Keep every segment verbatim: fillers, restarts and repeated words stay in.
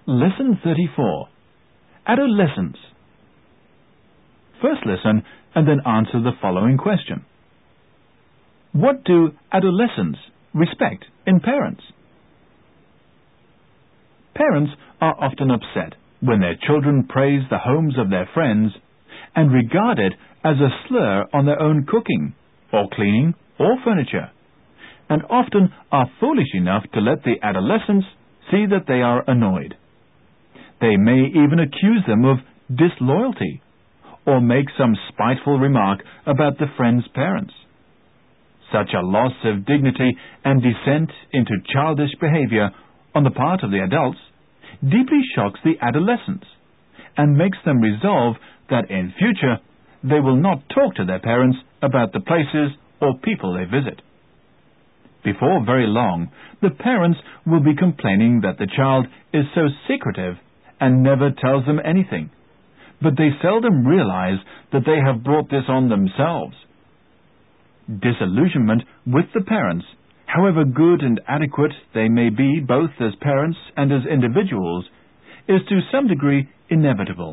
Lesson thirty-four. Adolescence. First listen and then answer the following question. What do adolescents respect in parents? Parents are often upset when their children praise the homes of their friends and regard it as a slur on their own cooking, or cleaning, or furniture, and often are foolish enough to let the adolescents see that they are annoyed. They may even accuse them of disloyalty, or make some spiteful remark about the friend's parents. Such a loss of dignity and descent into childish behavior on the part of the adults deeply shocks the adolescents and makes them resolve that in future they will not talk to their parents about the places or people they visit. Before very long, the parents will be complaining that the child is so secretive and never tells them anything, but they seldom realize that they have brought this on themselves. Disillusionment with the parents, however good and adequate they may be both as parents and as individuals, is to some degree inevitable.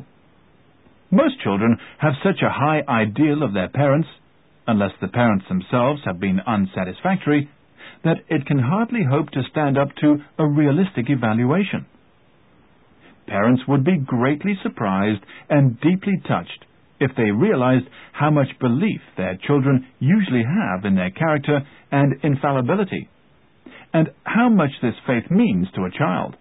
Most children have such a high ideal of their parents, unless the parents themselves have been unsatisfactory, that it can hardly hope to stand up to a realistic evaluation. Parents would be greatly surprised and deeply touched if they realized how much belief their children usually have in their character and infallibility, and how much this faith means to a child.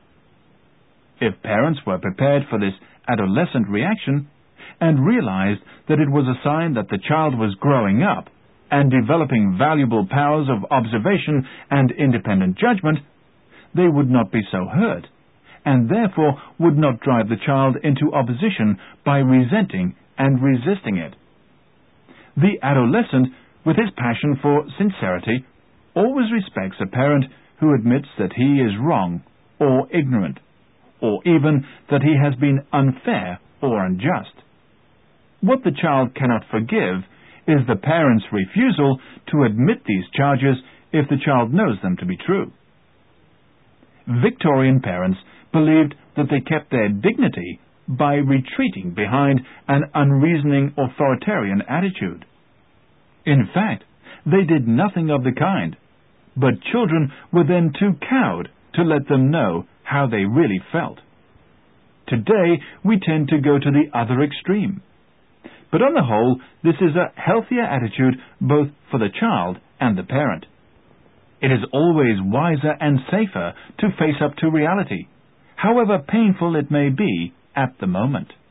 If parents were prepared for this adolescent reaction and realized that it was a sign that the child was growing up and developing valuable powers of observation and independent judgment, they would not be so hurt, and therefore would not drive the child into opposition by resenting and resisting it. The adolescent, with his passion for sincerity, always respects a parent who admits that he is wrong or ignorant, or even that he has been unfair or unjust. What the child cannot forgive is the parent's refusal to admit these charges if the child knows them to be true. Victorian parents believed that they kept their dignity by retreating behind an unreasoning authoritarian attitude. In fact, they did nothing of the kind, but children were then too cowed to let them know how they really felt. Today, we tend to go to the other extreme. But on the whole, this is a healthier attitude both for the child and the parent. It is always wiser and safer to face up to reality, however painful it may be at the moment.